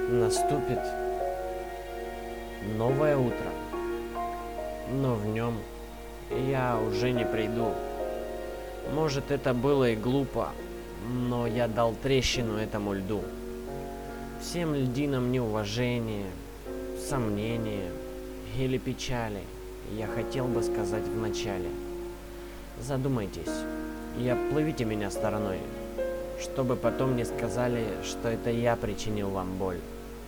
Наступит новое утро, но в нем я уже не приду. Может, это было и глупо, но я дал трещину этому льду. Всем льдинам неуважения, сомнения или печали я хотел бы сказать вначале. Задумайтесь и оплывите меня стороной, чтобы потом не сказали, что это я причинил вам боль.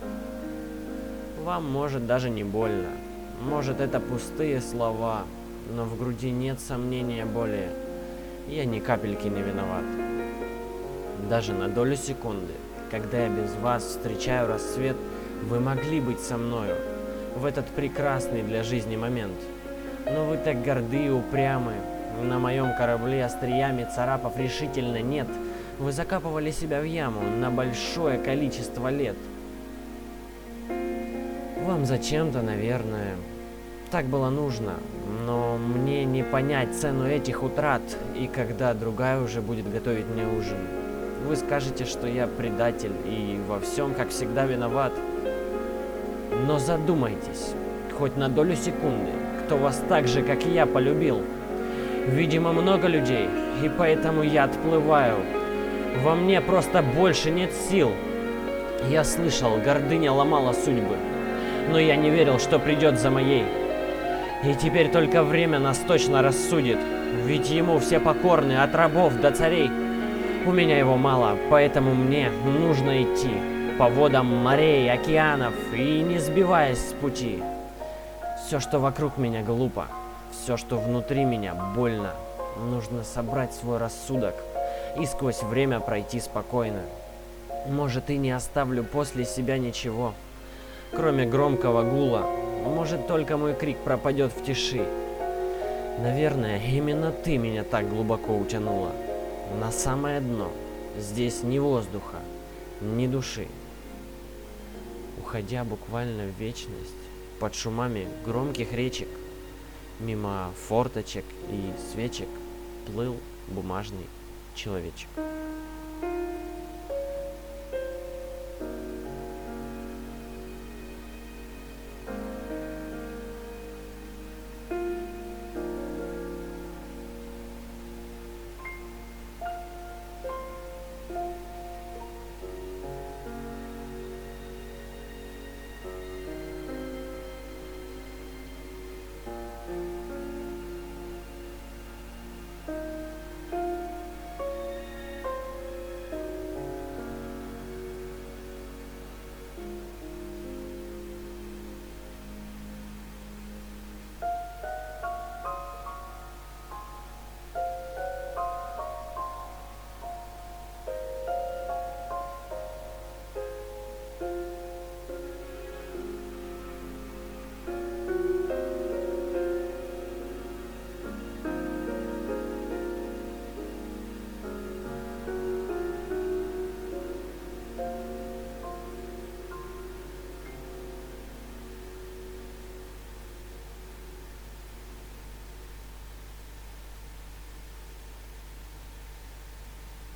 Вам может даже не больно, может это пустые слова, но в груди нет сомнения более. Я ни капельки не виноват. Даже на долю секунды, когда я без вас встречаю рассвет, вы могли быть со мною в этот прекрасный для жизни момент. Но вы так горды и упрямы. На моем корабле остриями царапав решительно нет. Вы закапывали себя в яму на большое количество лет. Вам зачем-то, наверное, так было нужно, но мне не понять цену этих утрат, и когда другая уже будет готовить мне ужин. Вы скажете, что я предатель и во всем, как всегда, виноват. Но задумайтесь, хоть на долю секунды, кто вас так же, как и я, полюбил. Видимо, много людей, и поэтому я отплываю. Во мне просто больше нет сил. Я слышал, гордыня ломала судьбы, но я не верил, что придет за моей. И теперь только время нас точно рассудит, ведь ему все покорны, от рабов до царей. У меня его мало, поэтому мне нужно идти по водам морей, океанов и не сбиваясь с пути. Все, что вокруг меня, глупо, все, что внутри меня, больно. Нужно собрать свой рассудок и сквозь время пройти спокойно. Может, и не оставлю после себя ничего, кроме громкого гула. Может, только мой крик пропадет в тиши. Наверное, именно ты меня так глубоко утянула. На самое дно. Здесь ни воздуха, ни души. Уходя буквально в вечность, под шумами громких речек, мимо форточек и свечек плыл бумажный человечек.